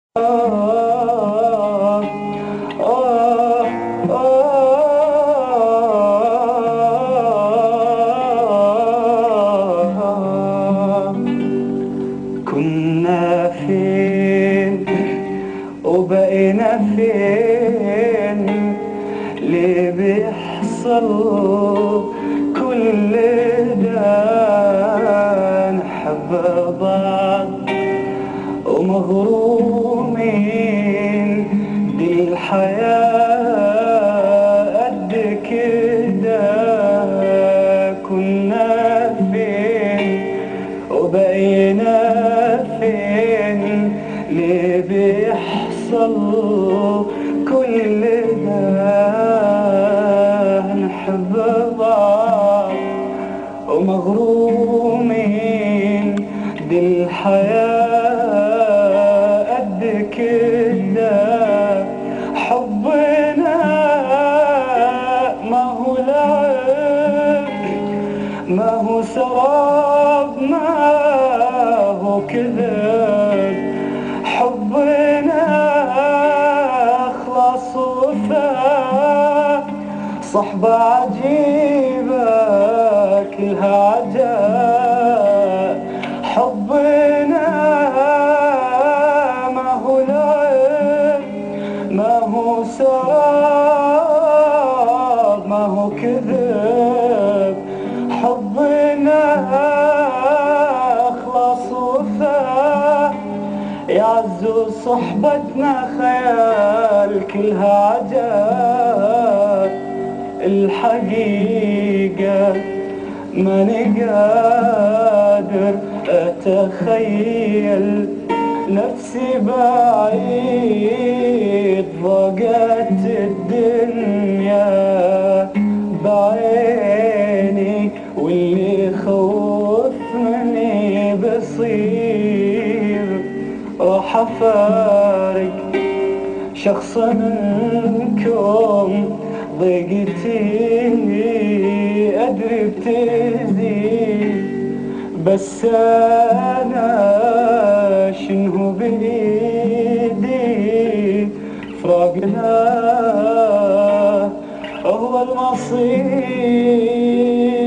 كنا فين وبقينا فين؟ ليه بيحصل كل ده؟ نحب بعض ومغرومين، دي الحياة قد كده. كنا فين وبقينا فين؟ ليه بيحصل كل ده؟ نحب بعض ومغرومين، دي الحياة قد كده. حبنا ما هو لعب، ما هو سراب، ما هو كذب. حبنا اخلاص وفاء، صحبة عجيبة كلها عجاب. حبنا ما هو لعب، ما هو سراب، ما هو كذب. حبنا اخلاص وفاء، يعز صحبتنا خيال كلها عجاب. الحقيقة ماني قادر أتخيل نفسي بعيد، ضاقت الدنيا بعيني، واللي خوفني بصير. راح أفارق شخص منكم، ضيقتي أدري بتزيد، بس أنا شنو بإيدي؟ فراقنا هو المصير.